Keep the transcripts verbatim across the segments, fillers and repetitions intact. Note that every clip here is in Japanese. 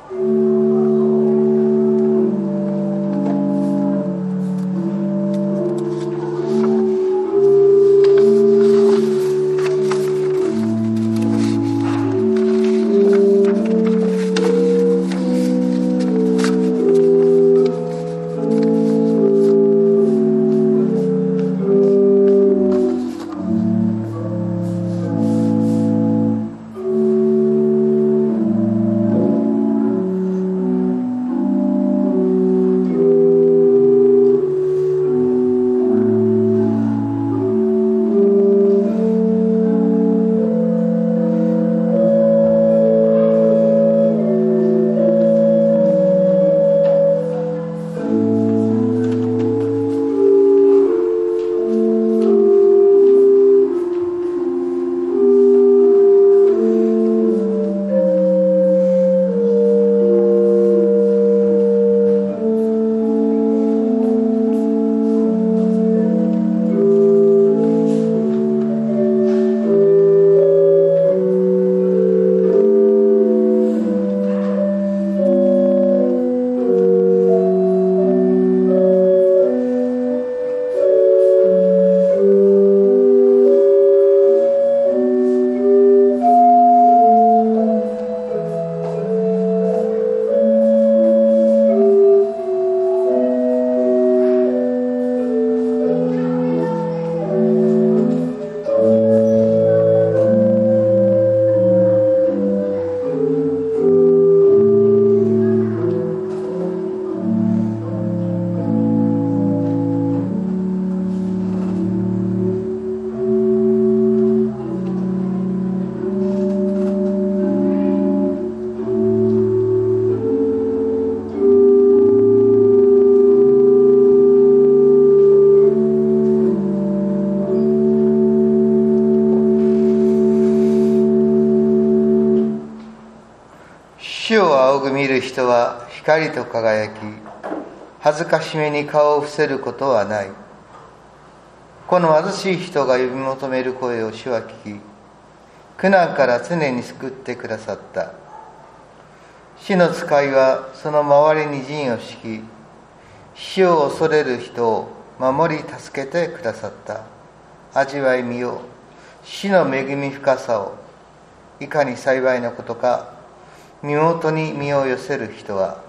主を仰ぐ見る人は光と輝き、恥ずかしめに顔を伏せることはない。この貧しい人が呼び求める声を主は聞き、苦難から常に救ってくださった。主の使いはその周りに陣を敷き、主を恐れる人を守り助けてくださった。味わいみよ、主の恵み深さを。いかに幸いなことか。身元に身を寄せる人は。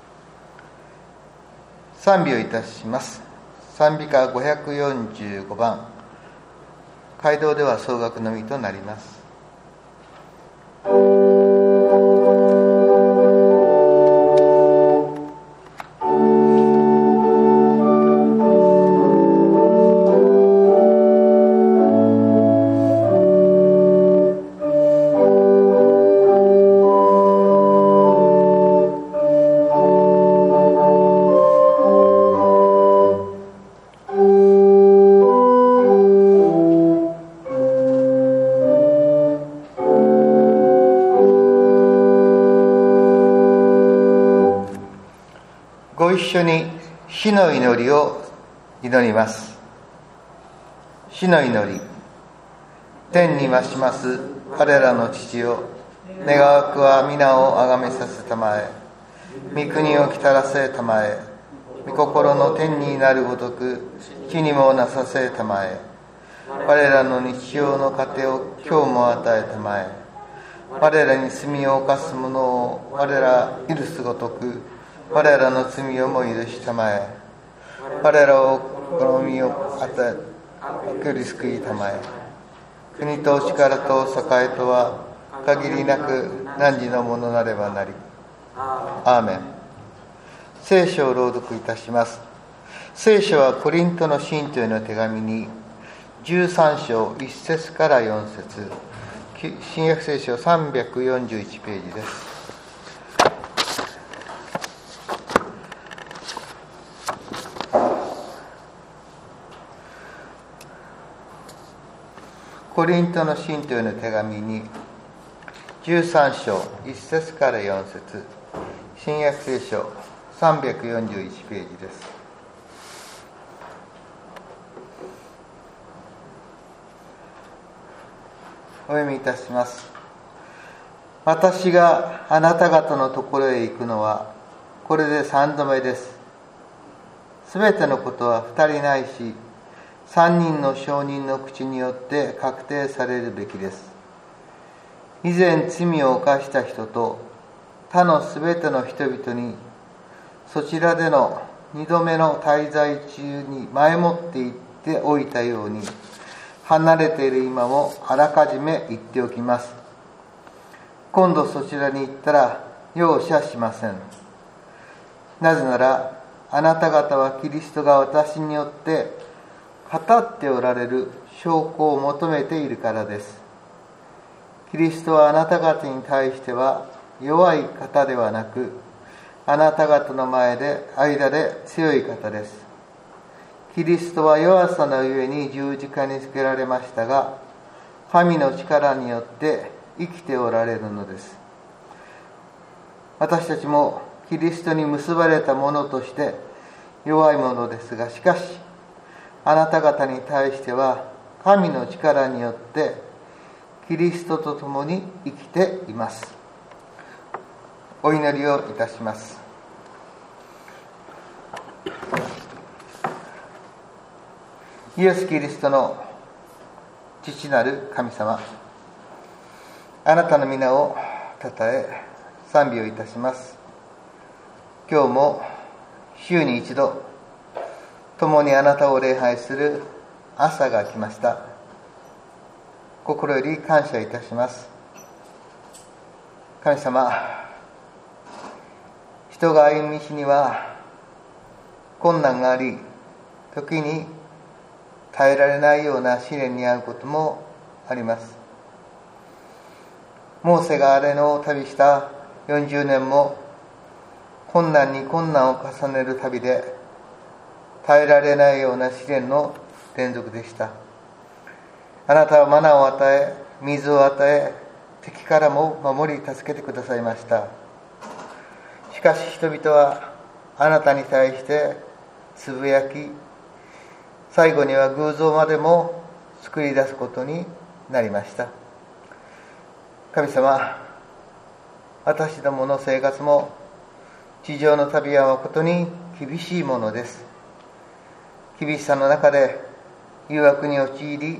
賛美をいたします。賛美歌ごひゃくよんじゅうごばん。会堂では奏楽のみとなります。ご一緒に主の祈りを祈ります。主の祈り。天に増します我らの父よ、願わくは皆をあがめさせたまえ。御国を来たらせたまえ。御心の天になるごとく地にもなさせたまえ。我らの日常の糧を今日も与えたまえ。我らに罪を犯す者を我ら許すごとく我らの罪をも許したまえ。我らを試みを与え送り救いたまえ。国と力と栄とは限りなく汝のものなればなり。アーメン。聖書を朗読いたします。聖書はコリントの信徒への手紙にじゅうさん章いち節からよん節、新約聖書さんびゃくよんじゅういちページです。コリントの信徒への手紙にじゅうさん章いち節からよん節、新約聖書さんびゃくよんじゅういちページです。お読みいたします。 私があなた方のところへ行くのはこれで三度目です。すべてのことは二人ないし三人の証人の口によって確定されるべきです。以前罪を犯した人と他のすべての人々にそちらでの二度目の滞在中に前もって言っておいたように、離れている今もあらかじめ言っておきます。今度そちらに行ったら容赦しません。なぜならあなた方はキリストが私によって語っておられる証拠を求めているからです。キリストはあなた方に対しては弱い方ではなく、あなた方の前で間で強い方です。キリストは弱さのゆえに十字架につけられましたが、神の力によって生きておられるのです。私たちもキリストに結ばれたものとして弱いものですが、しかしあなた方に対しては神の力によってキリストと共に生きています。お祈りをいたします。イエス・キリストの父なる神様、あなたの皆をたたえ賛美をいたします。今日も週に一度共にあなたを礼拝する朝が来ました。心より感謝いたします。神様、人が歩みしには困難があり、時に耐えられないような試練に遭うこともあります。モーセが荒野を旅したよんじゅうねんも困難に困難を重ねる旅で耐えられないような試練の連続でした。あなたはマナを与え、水を与え、敵からも守り助けてくださいました。しかし人々はあなたに対してつぶやき、最後には偶像までも作り出すことになりました。神様、私どもの生活も地上の旅は誠に厳しいものです。厳しさの中で誘惑に陥り、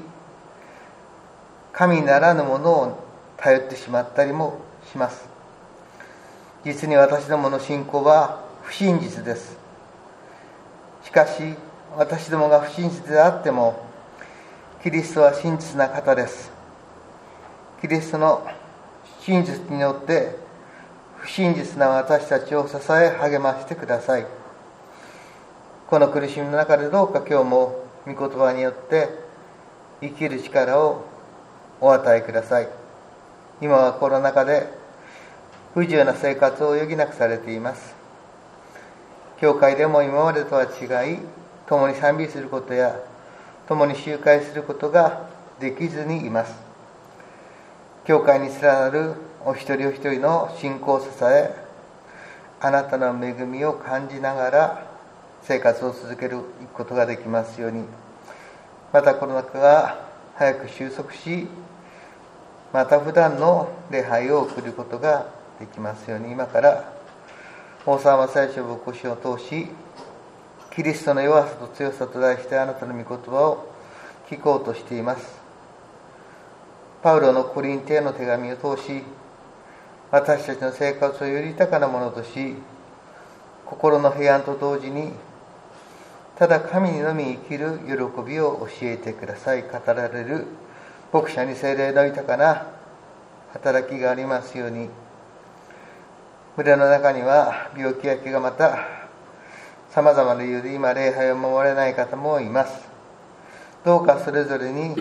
神ならぬものを頼ってしまったりもします。実に私どもの信仰は不真実です。しかし私どもが不真実であっても、キリストは真実な方です。キリストの真実によって不真実な私たちを支え励ましてください。この苦しみの中でどうか今日も御言葉によって生きる力をお与えください。今はコロナ禍で不自由な生活を余儀なくされています。教会でも今までとは違い、共に賛美することや共に集会することができずにいます。教会に連なるお一人お一人の信仰を支え、あなたの恵みを感じながら生活を続けることができますように。またコロナ禍が早く収束し、また普段の礼拝を送ることができますように、今から大沢正義牧師を通し、キリストの弱さと強さと題してあなたの御言葉を聞こうとしています。パウロのコリンテへの手紙を通し、私たちの生活をより豊かなものとし、心の平安と同時にただ神にのみ生きる喜びを教えてください。語られる牧者に聖霊の豊かな働きがありますように。群れの中には病気や怪我、またさまざまな理由で今礼拝を守れない方もいます。どうかそれぞれに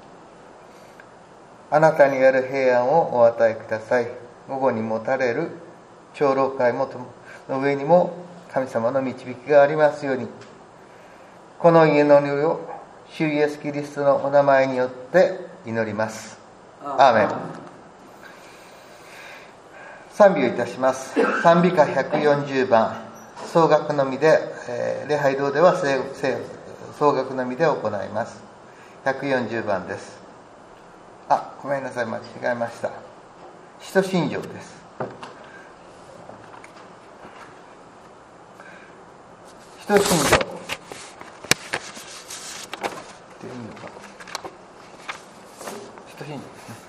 あなたにある平安をお与えください。午後に持たれる長老会もの上にも神様の導きがありますように。この祈りを主イエスキリストのお名前によって祈ります。アーメン。賛美をいたします。賛美歌ひゃくよんじゅうばん、総楽のみで、えー、礼拝堂では総楽のみで行います。ひゃくよんじゅうばんです。あ、ごめんなさい、間違えました。 使徒信条です。使徒信条っていいのか。使徒信条ですね。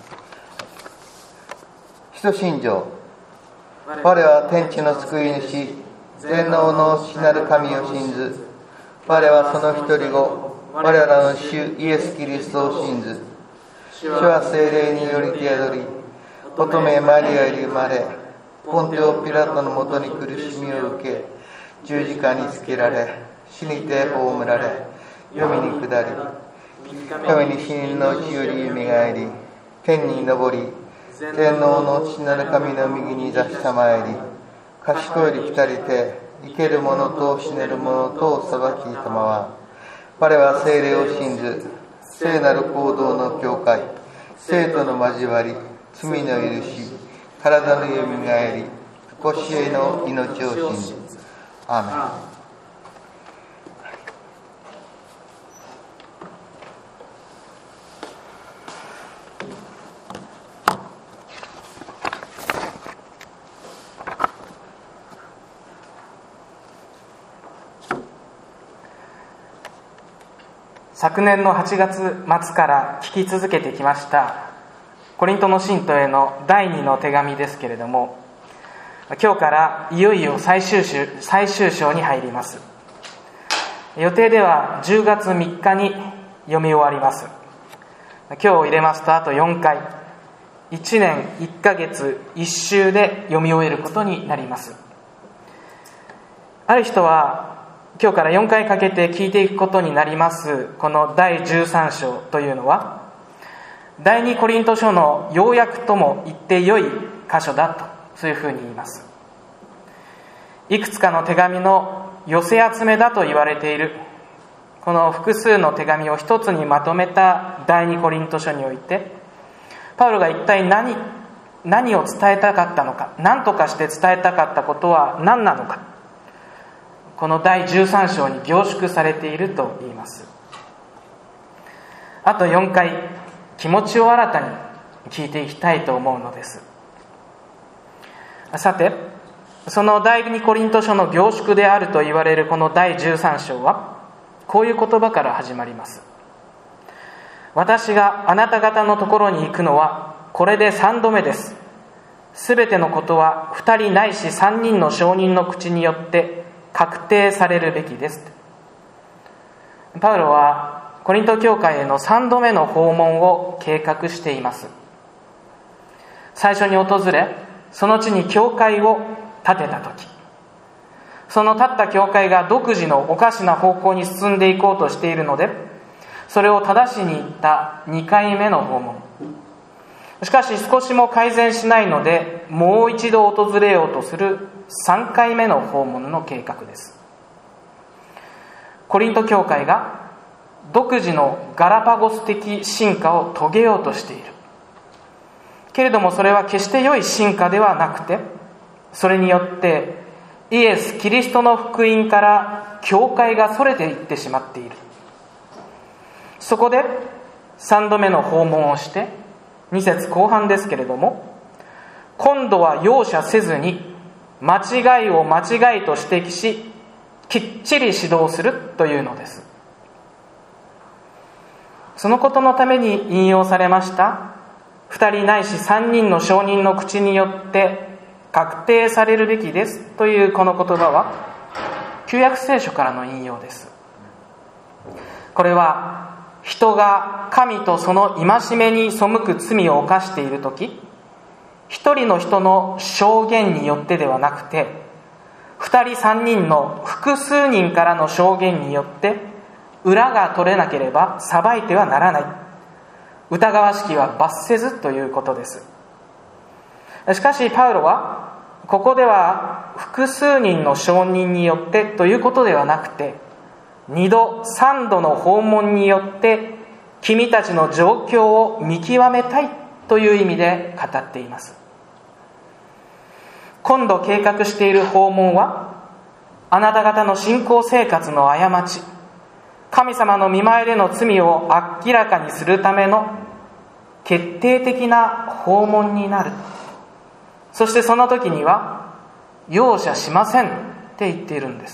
使徒信条。我は天地の救い主、全能の父なる神を信ず。我はその一人子、我らの主イエス・キリストを信ず。主は聖霊により手宿り、乙女マリアより生まれ、ポンテオ・ピラトのもとに苦しみを受け、十字架につけられ、死にて葬られ、黄泉に下り、三日目に死人のうちよりよみがえり、天に昇り、天皇の父なる神の右に座したまえり、賢より来たりて、生ける者と死ねる者とを裁きたまわ。我は聖霊を信ず、聖なる行動の教会、聖との交わり、罪の許し、体のよみがえり、常しえの命を信ず。アーメン。 昨年のはちがつ末から聞き続けてきましたコリントの信徒へのだいにの手紙ですけれども、今日からいよいよ最終週、最終章に入ります。予定ではじゅうがつみっかに読み終わります。今日を入れますとあとよんかい、いちねんいっかげついっ週で読み終えることになります。ある人は今日からよんかいかけて聞いていくことになりますこのだいじゅうさん章というのは、第二コリント書の要約とも言ってよい箇所だと、そういうふうに言います。いくつかの手紙の寄せ集めだと言われているこの複数の手紙を一つにまとめた第二コリント書において、パウロが一体何、何を伝えたかったのか、何とかして伝えたかったことは何なのか、このだいじゅうさん章に凝縮されていると言います。あとよんかい、気持ちを新たに聞いていきたいと思うのです。さて、その第二コリント書の凝縮であると言われるこのだいじゅうさん章は、こういう言葉から始まります。私があなた方のところに行くのはこれでさんどめです。すべてのことは二人ないし三人の証人の口によって確定されるべきです。パウロはコリント教会へのさんどめの訪問を計画しています。最初に訪れ、その地に教会を建てたとき、その建った教会が独自のおかしな方向に進んでいこうとしているので、それを正しに行ったにかいめの訪問。しかし少しも改善しないので、もう一度訪れようとするさんかいめの訪問の計画です。コリント教会が独自のガラパゴス的進化を遂げようとしている。けれどもそれは決して良い進化ではなくて、それによってイエス・キリストの福音から教会がそれていってしまっている。そこでさんどめの訪問をして、に節後半ですけれども、今度は容赦せずに間違いを間違いと指摘し、きっちり指導するというのです。そのことのために引用されました二人ないし三人の証人の口によって確定されるべきですというこの言葉は旧約聖書からの引用です。これは人が神とその戒めに背く罪を犯しているとき、一人の人の証言によってではなくて、二人三人の複数人からの証言によって裏が取れなければ裁いてはならない、疑わしきは罰せずということです。しかしパウロはここでは複数人の証人によってということではなくて、二度三度の訪問によって君たちの状況を見極めたいという意味で語っています。今度計画している訪問は、あなた方の信仰生活の過ち、神様の御前での罪を明らかにするための決定的な訪問になるそしてその時には容赦しませんって言っているんです。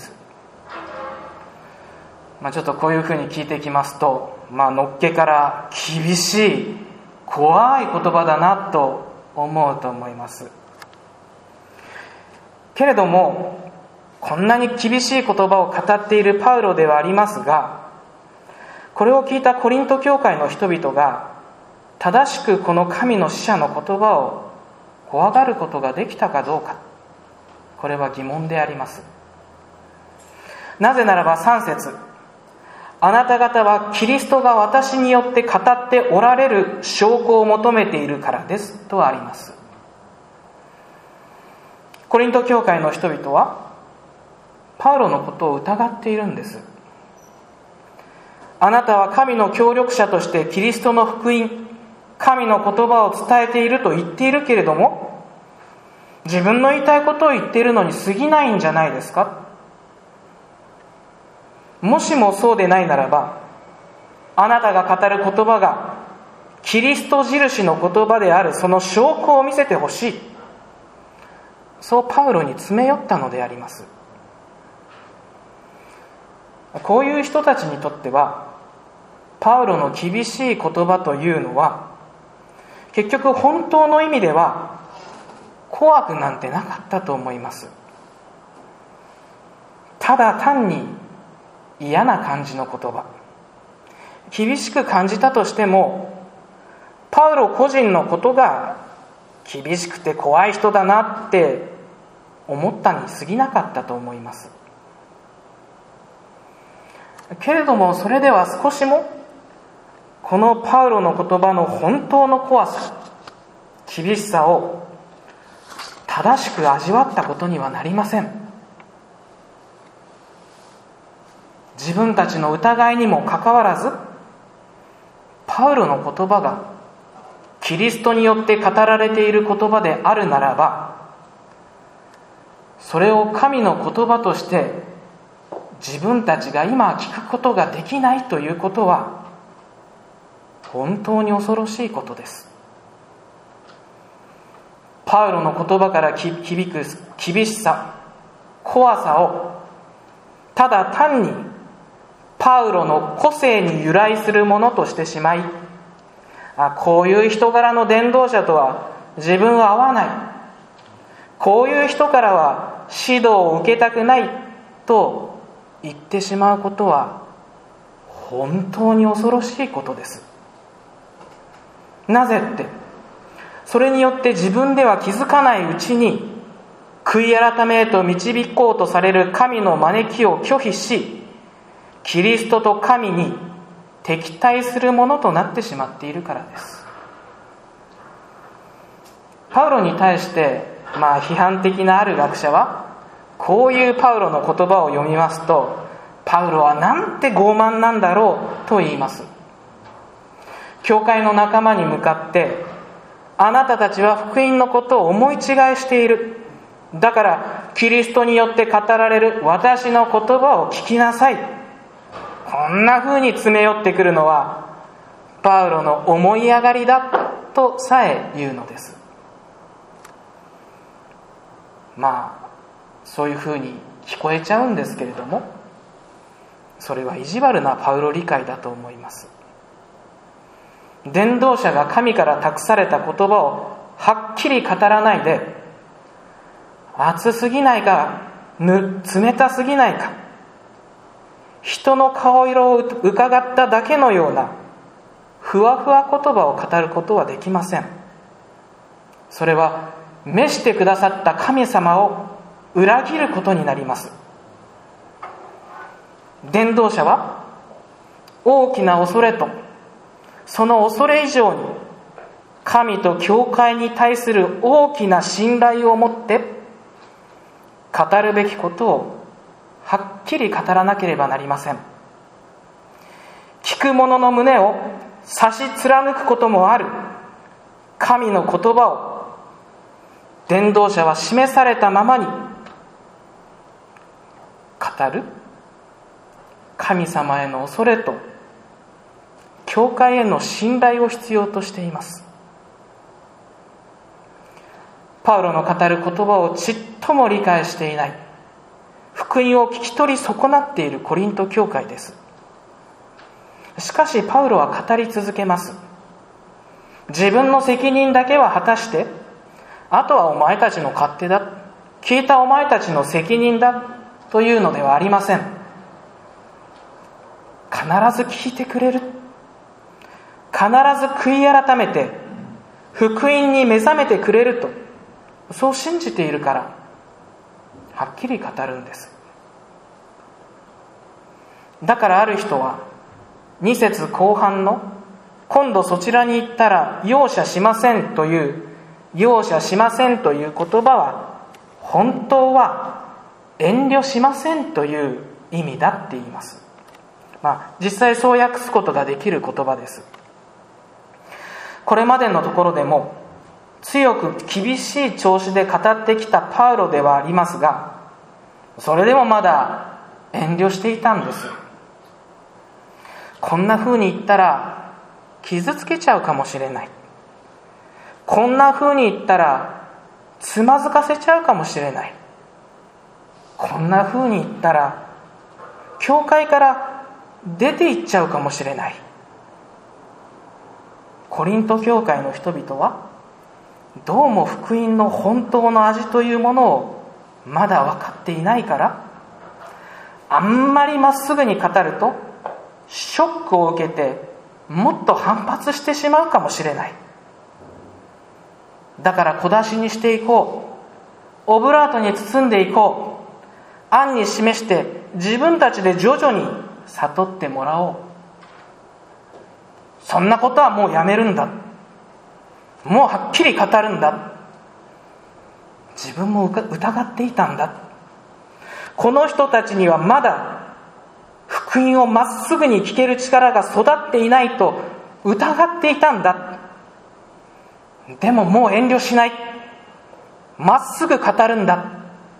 まあ、ちょっとこういうふうに聞いていきますと、まあ、のっけから厳しい怖い言葉だなと思うと思います。けれどもこんなに厳しい言葉を語っているパウロではありますが、これを聞いたコリント教会の人々が正しくこの神の使者の言葉を怖がることができたかどうか、これは疑問であります。なぜならばさん節、あなた方はキリストが私によって語っておられる証拠を求めているからですとあります。コリント教会の人々はパウロのことを疑っているんです。あなたは神の協力者としてキリストの福音、神の言葉を伝えていると言っているけれども、自分の言いたいことを言っているのに過ぎないんじゃないですか。もしもそうでないならば、あなたが語る言葉がキリスト印の言葉であるその証拠を見せてほしい、そうパウロに詰め寄ったのであります。こういう人たちにとってはパウロの厳しい言葉というのは結局本当の意味では怖くなんてなかったと思います。ただ単に嫌な感じの言葉、厳しく感じたとしてもパウロ個人のことが厳しくて怖い人だなって思ったに過ぎなかったと思います。けれどもそれでは少しもこのパウロの言葉の本当の怖さ、厳しさを正しく味わったことにはなりません。自分たちの疑いにもかかわらず、パウロの言葉がキリストによって語られている言葉であるならば、それを神の言葉として自分たちが今聞くことができないということは本当に恐ろしいことです。パウロの言葉から響く厳しさ、怖さをただ単にパウロの個性に由来するものとしてしまい、あ、こういう人柄の伝道者とは自分は合わない、こういう人からは指導を受けたくないと言ってしまうことは本当に恐ろしいことです。なぜって、それによって自分では気づかないうちに悔い改めへと導こうとされる神の招きを拒否し、キリストと神に敵対するものとなってしまっているからです。パウロに対してまあ批判的なある学者はこういうパウロの言葉を読みますと、パウロはなんて傲慢なんだろうと言います。教会の仲間に向かって、あなたたちは福音のことを思い違いしている、だからキリストによって語られる私の言葉を聞きなさい、こんな風に詰め寄ってくるのはパウロの思い上がりだとさえ言うのです。まあそういう風に聞こえちゃうんですけれども、それは意地悪なパウロ理解だと思います。伝道者が神から託された言葉をはっきり語らないで、熱すぎないかぬ冷たすぎないか、人の顔色を伺っただけのようなふわふわ言葉を語ることはできません。それは召してくださった神様を裏切ることになります。伝道者は大きな恐れとその恐れ以上に神と教会に対する大きな信頼を持って語るべきことをはっきり語らなければなりません。聞く者の胸を差し貫くこともある神の言葉を伝道者は示されたままに語る神様への恐れと教会への信頼を必要としています。 パウロの語る言葉をちっとも理解していない、福音を聞き取り損なっているコリント教会です。しかしパウロは語り続けます。自分の責任だけは果たして、あとはお前たちの勝手だ、聞いたお前たちの責任だというのではありません。必ず聞いてくれる、必ず悔い改めて福音に目覚めてくれると、そう信じているからはっきり語るんです。だからある人はに節後半の今度そちらに行ったら容赦しませんという容赦しませんという言葉は本当は遠慮しませんという意味だって言います。まあ実際そう訳すことができる言葉です。これまでのところでも強く厳しい調子で語ってきたパウロではありますが、それでもまだ遠慮していたんです。こんな風に言ったら傷つけちゃうかもしれない、こんな風に言ったらつまずかせちゃうかもしれない、こんな風に言ったら教会から出て行っちゃうかもしれない。コリント教会の人々はどうも福音の本当の味というものをまだ分かっていないから、あんまりまっすぐに語るとショックを受けてもっと反発してしまうかもしれない。だから小出しにしていこう、オブラートに包んでいこう、暗に示して自分たちで徐々に悟ってもらおう。そんなことはもうやめるんだ、もうはっきり語るんだ、自分も疑っていたんだ、この人たちにはまだ福音をまっすぐに聞ける力が育っていないと疑っていたんだ。でももう遠慮しない、まっすぐ語るんだ。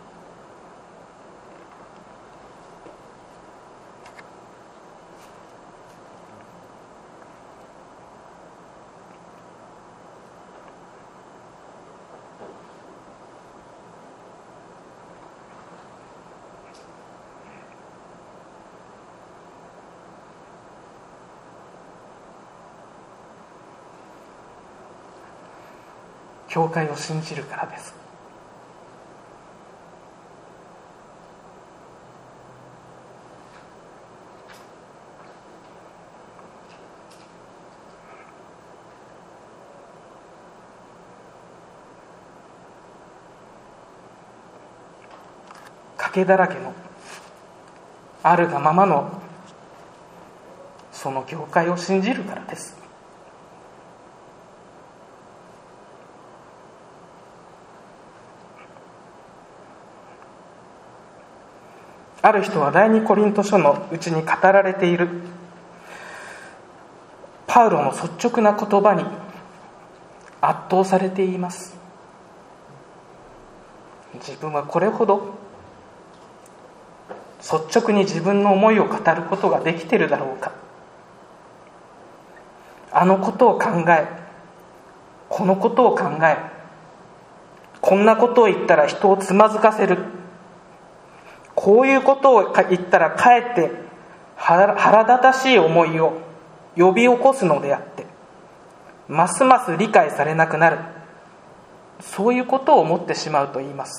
教会を信じるからです。賭けだらけのあるがままのその教会を信じるからです。ある人は第二コリント書のうちに語られているパウロの率直な言葉に圧倒されています。自分はこれほど率直に自分の思いを語ることができているだろうか。あのことを考え、このことを考え、こんなことを言ったら人をつまずかせる、こういうことを言ったらかえって腹立たしい思いを呼び起こすのであって、ますます理解されなくなる、そういうことを思ってしまうと言います。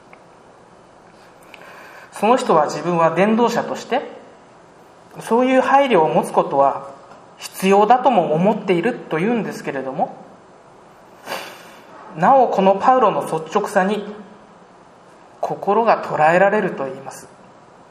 その人は自分は伝道者としてそういう配慮を持つことは必要だとも思っているというんですけれども、なおこのパウロの率直さに心が捉えられると言います。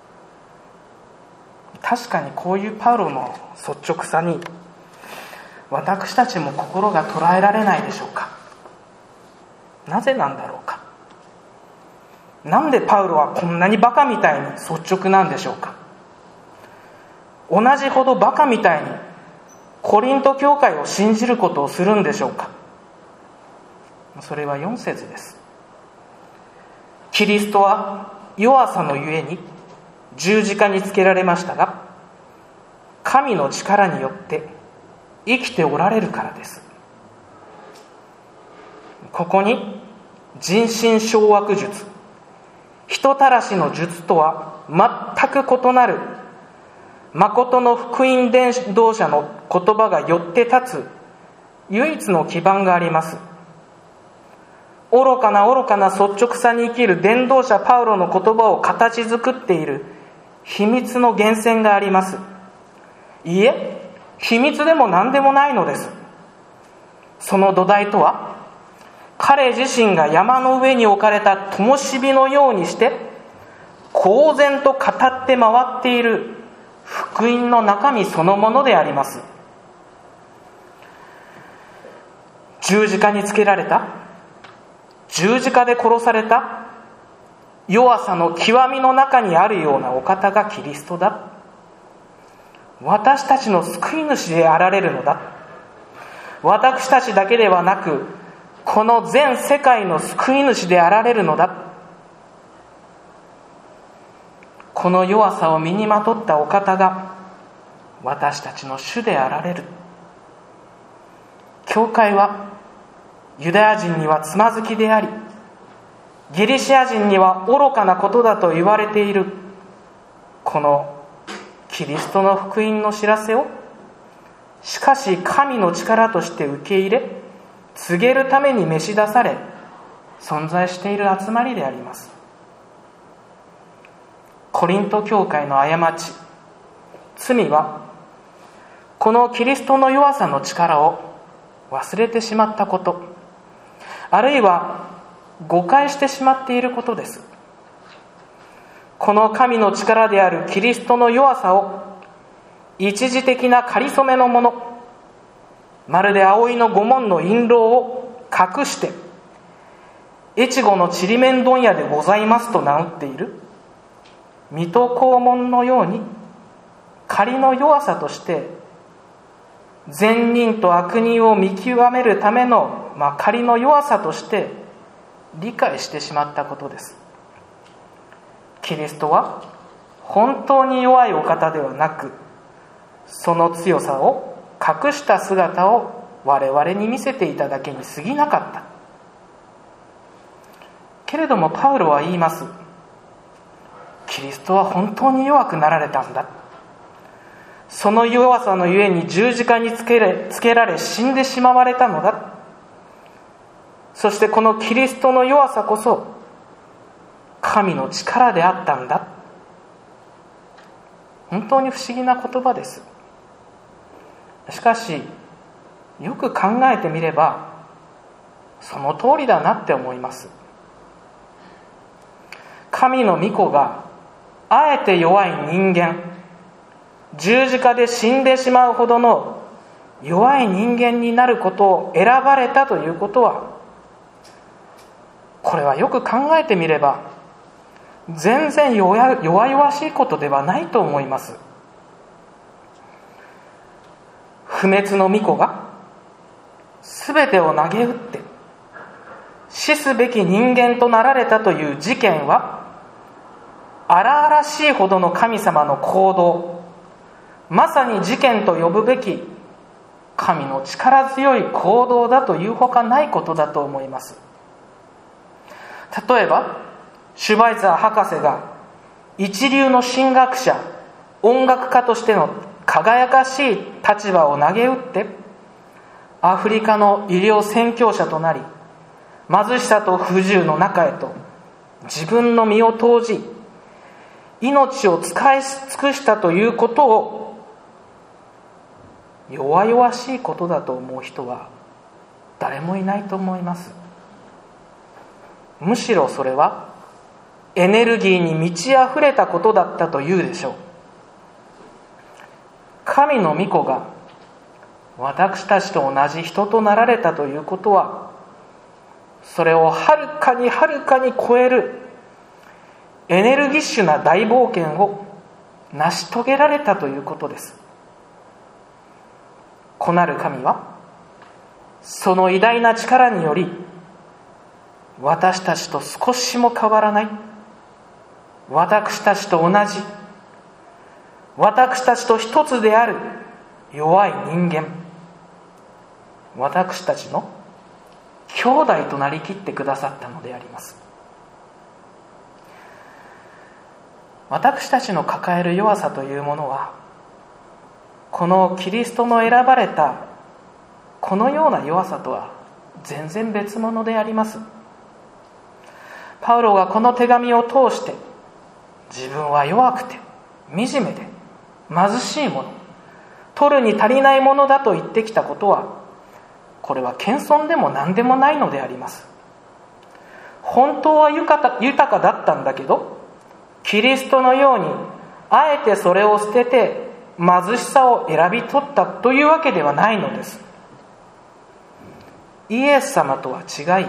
確かにこういうパウロの率直さに私たちも心が捉えられないでしょうか。なぜなんだろうか。なんでパウロはこんなにバカみたいに率直なんでしょうか。同じほどバカみたいにコリント教会を信じることをするんでしょうか。それはよん節です。キリストは弱さのゆえに十字架につけられましたが、神の力によって生きておられるからです。ここに人心掌握術、人たらしの術とは全く異なる誠の福音伝道者の言葉がよって立つ唯一の基盤があります。愚かな愚かな率直さに生きる伝道者パウロの言葉を形作っている秘密の源泉があります。いいえ、秘密でも何でもないのです。その土台とは、彼自身が山の上に置かれた灯火のようにして公然と語って回っている福音の中身そのものであります。十字架につけられた、十字架で殺された弱さの極みの中にあるようなお方がキリストだ。私たちの救い主であられるのだ。私たちだけではなく、この全世界の救い主であられるのだ。この弱さを身にまとったお方が私たちの主であられる。教会はユダヤ人にはつまずきであり、ギリシア人には愚かなことだと言われているこのキリストの福音の知らせを、しかし神の力として受け入れ告げるために召し出され存在している集まりであります。コリント教会の過ち、罪はこのキリストの弱さの力を忘れてしまったこと、あるいは誤解してしまっていることです。この神の力であるキリストの弱さを一時的な仮初めのもの、まるで葵の御紋の印籠を隠して越後のちりめん問屋でございますと名乗っている水戸黄門のように、仮の弱さとして善人と悪人を見極めるための、まあ、仮の弱さとして理解してしまったことです。キリストは本当に弱いお方ではなく、その強さを隠した姿を我々に見せていただけに過ぎなかった。けれどもパウロは言います。キリストは本当に弱くなられたんだ。その弱さのゆえに十字架につけられ、つけられ死んでしまわれたのだ。そしてこのキリストの弱さこそ神の力であったんだ。本当に不思議な言葉です。しかしよく考えてみればその通りだなって思います。神の御子があえて弱い人間、十字架で死んでしまうほどの弱い人間になることを選ばれたということは、これはよく考えてみれば全然弱々しいことではないと思います。不滅の御子が全てを投げ打って死すべき人間となられたという事件は、荒々しいほどの神様の行動、まさに事件と呼ぶべき神の力強い行動だというほかないことだと思います。例えばシュバイザー博士が一流の神学者、音楽家としての輝かしい立場を投げ打ってアフリカの医療宣教者となり、貧しさと不自由の中へと自分の身を投じ命を使い尽くしたということを弱々しいことだと思う人は誰もいないと思います。むしろそれはエネルギーに満ち溢れたことだったというでしょう。神の御子が私たちと同じ人となられたということは、それをはるかにはるかに超えるエネルギッシュな大冒険を成し遂げられたということです。子なる神はその偉大な力により、私たちと少しも変わらない、私たちと同じ、私たちと一つである弱い人間、私たちの兄弟となりきってくださったのであります。私たちの抱える弱さというものは、このキリストの選ばれたこのような弱さとは全然別物であります。パウロがこの手紙を通して、自分は弱くて惨めで貧しいもの、取るに足りないものだと言ってきたことは、これは謙遜でも何でもないのであります。本当は豊かだったんだけど、キリストのようにあえてそれを捨てて貧しさを選び取ったというわけではないのです。イエス様とは違い、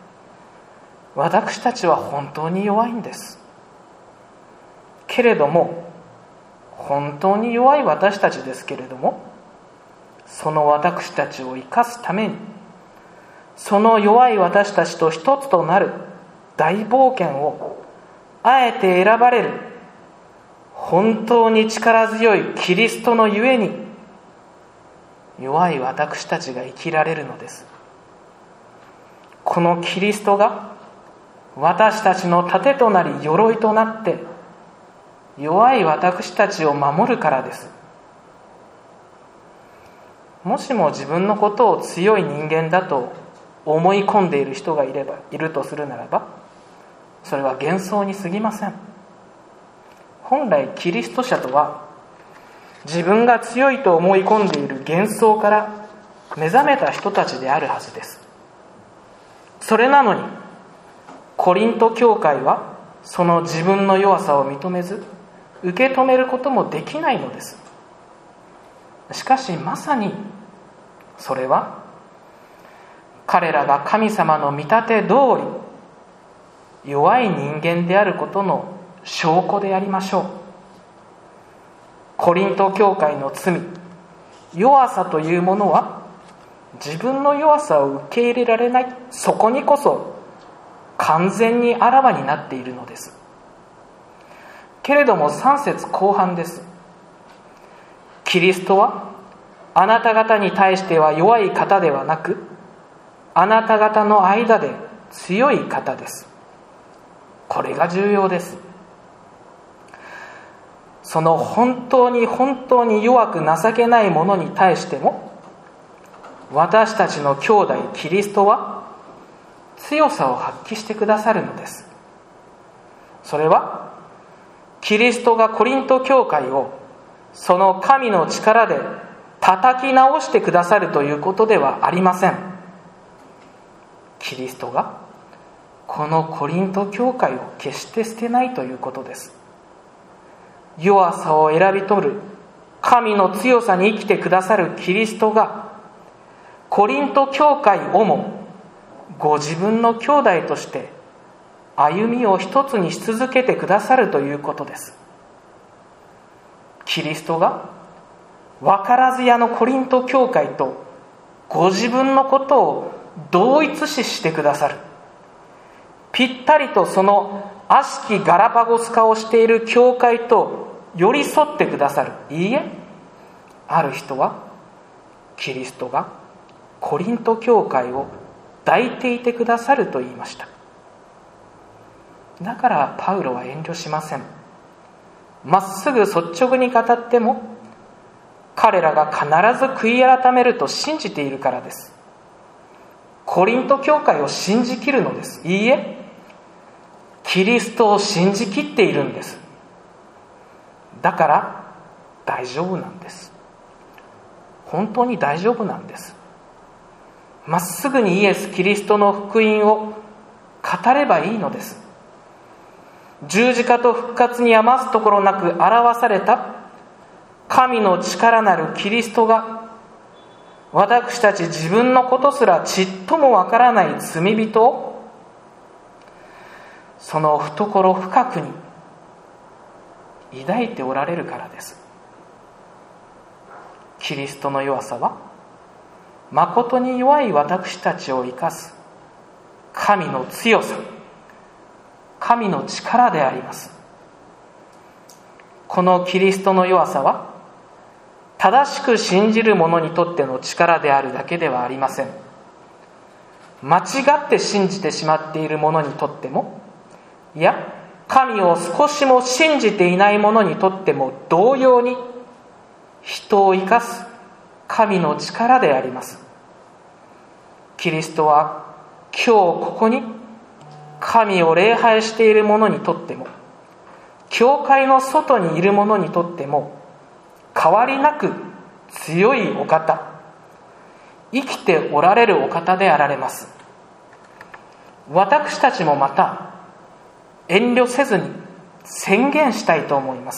私たちは本当に弱いんです。けれども、本当に弱い私たちですけれども、その私たちを生かすために、その弱い私たちと一つとなる大冒険をあえて選ばれる本当に力強いキリストのゆえに、弱い私たちが生きられるのです。このキリストが私たちの盾となり鎧となって、弱い私たちを守るからです。もしも自分のことを強い人間だと思い込んでいる人がいればいるとするならば、それは幻想に過ぎません。本来キリスト者とは、自分が強いと思い込んでいる幻想から目覚めた人たちであるはずです。それなのにコリント教会はその自分の弱さを認めず、受け止めることもできないのです。しかしまさにそれは、彼らが神様の見立て通り弱い人間であることの証拠でありましょう。コリント教会の罪、弱さというものは、自分の弱さを受け入れられない、そこにこそ完全にあらわになっているのです。けれどもさん節後半です。キリストはあなた方に対しては弱い方ではなく、あなた方の間で強い方です。これが重要です。その本当に本当に弱く情けない者に対しても、私たちの兄弟キリストは強さを発揮してくださるのです。それはキリストがコリント教会をその神の力で叩き直してくださるということではありません。キリストがこのコリント教会を決して捨てないということです。弱さを選び取る神の強さに生きてくださるキリストが、コリント教会をもご自分の兄弟として歩みを一つにし続けてくださるということです。キリストが分からず屋のコリント教会とご自分のことを同一視してくださる。ぴったりとその悪しきガラパゴス化をしている教会と寄り添ってくださる。いいえ、ある人はキリストがコリント教会を抱いていてくださると言いました。だからパウロは遠慮しません。まっすぐ率直に語っても、彼らが必ず悔い改めると信じているからです。コリント教会を信じきるのです。いいえ、キリストを信じきっているんです。だから大丈夫なんです。本当に大丈夫なんです。まっすぐにイエス・キリストの福音を語ればいいのです。十字架と復活に余すところなく表された神の力なるキリストが、私たち自分のことすらちっともわからない罪人をその懐深くに抱いておられるからです。キリストの弱さは誠に弱い私たちを生かす神の強さ、神の力であります。このキリストの弱さは正しく信じる者にとっての力であるだけではありません。 間違って信じてしまっている者にとっても、いや神を少しも信じていない者にとっても同様に人を生かす神の力であります。キリストは今日ここに神を礼拝している者にとっても、教会の外にいる者にとっても変わりなく強いお方、生きておられるお方であられます。私たちもまた遠慮せずに宣言したいと思います。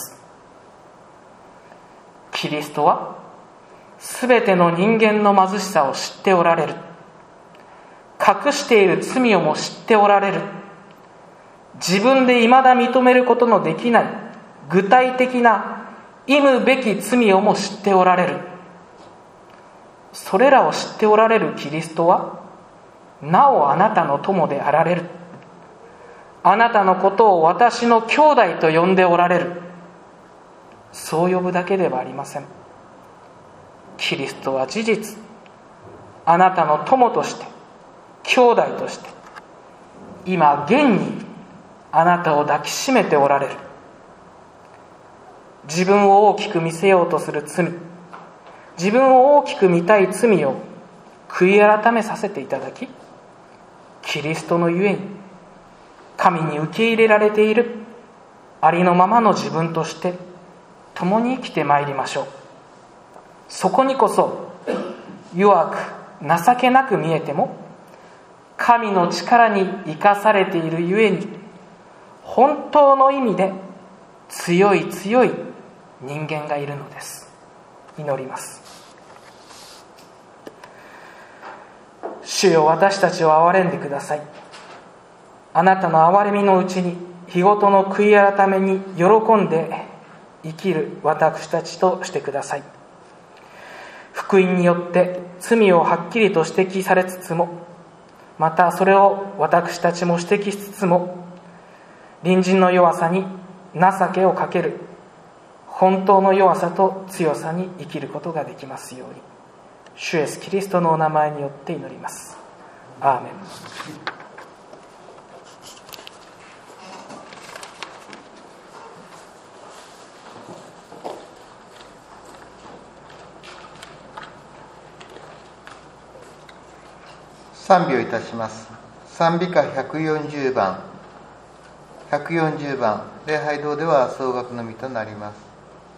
キリストはすべての人間の貧しさを知っておられる。隠している罪をも知っておられる。自分で未だ認めることのできない具体的な忌むべき罪をも知っておられる。それらを知っておられるキリストはなおあなたの友であられる。あなたのことを私の兄弟と呼んでおられる。そう呼ぶだけではありません。キリストは事実あなたの友として兄弟として今現にあなたを抱きしめておられる。自分を大きく見せようとする罪、自分を大きく見たい罪を悔い改めさせていただき、キリストのゆえに神に受け入れられているありのままの自分として共に生きてまいりましょう。そこにこそ弱く情けなく見えても神の力に生かされているゆえに本当の意味で強い強い人間がいるのです。祈ります。主よ、私たちを憐れんでください。あなたの憐れみのうちに日ごとの悔い改めに喜んで生きる私たちとしてください。福音によって罪をはっきりと指摘されつつも、またそれを私たちも指摘しつつも、隣人の弱さに情けをかける本当の弱さと強さに生きることができますように、主イエスキリストのお名前によって祈ります。アーメン。 賛美をいたします。賛美歌ひゃくよんじゅうばん、ひゃくよんじゅうばん、礼拝堂では総額のみとなります。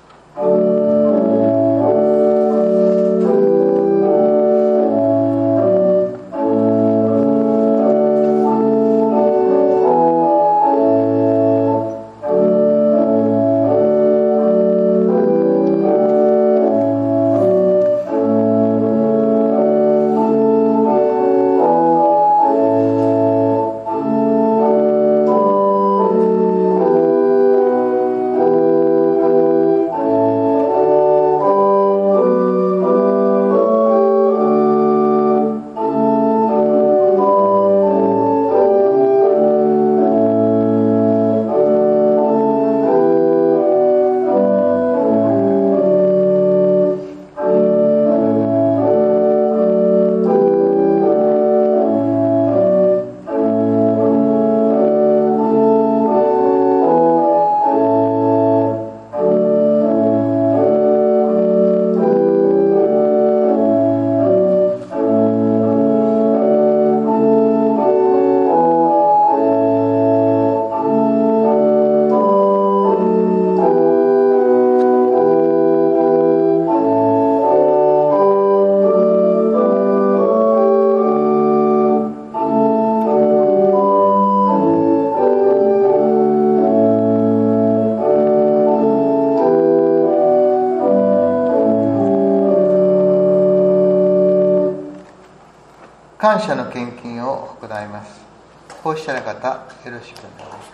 感謝の献金を行います。奉仕者の方、よろしくお願いします。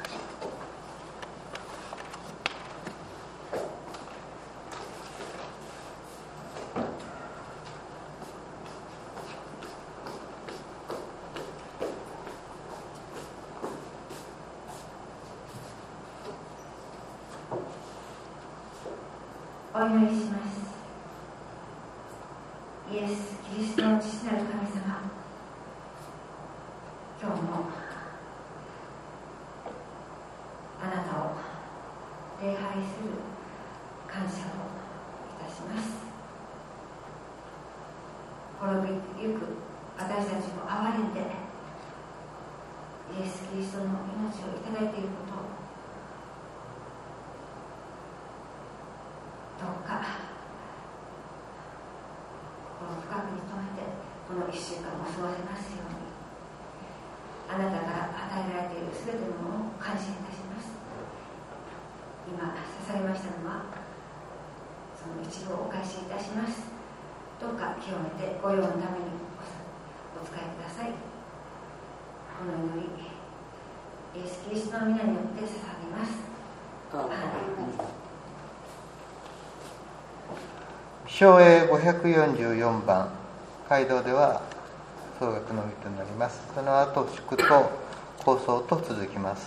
お祈りします。イエス・キリストの父なる神様、 礼拝する感謝をいたします。滅びゆく私たちを憐れんでイエス・キリストの命をいただいていることをどうか心深くに留めてこのいっしゅうかんを過ごせますように、あなたから与えられているすべてのものを感謝いたします。今捧げましたのはその一部をお返しいたします。どうか清めてご用のためにお使いください。この祈りイエス・キリストの皆によって捧げます。アーメン。 唱詠ごひゃくよんじゅうよんばん、街道では総額のみとなります。その後祝と構想と続きます。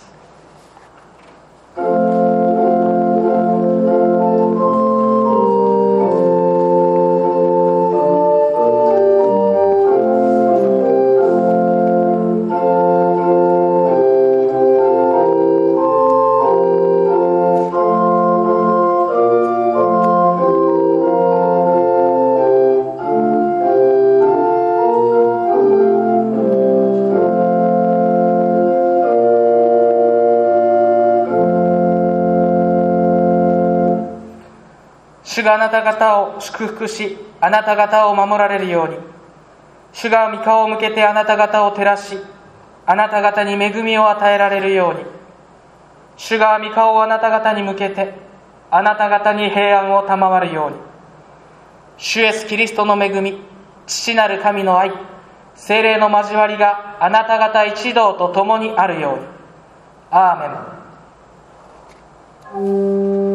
主があなた方を祝福し、あなた方を守られるように。主が御顔を向けてあなた方を照らし、あなた方に恵みを与えられるように。主が御顔をあなた方に向けて、あなた方に平安を賜るように。主イエスキリストの恵み、父なる神の愛、聖霊の交わりがあなた方一同と共にあるように。アーメン。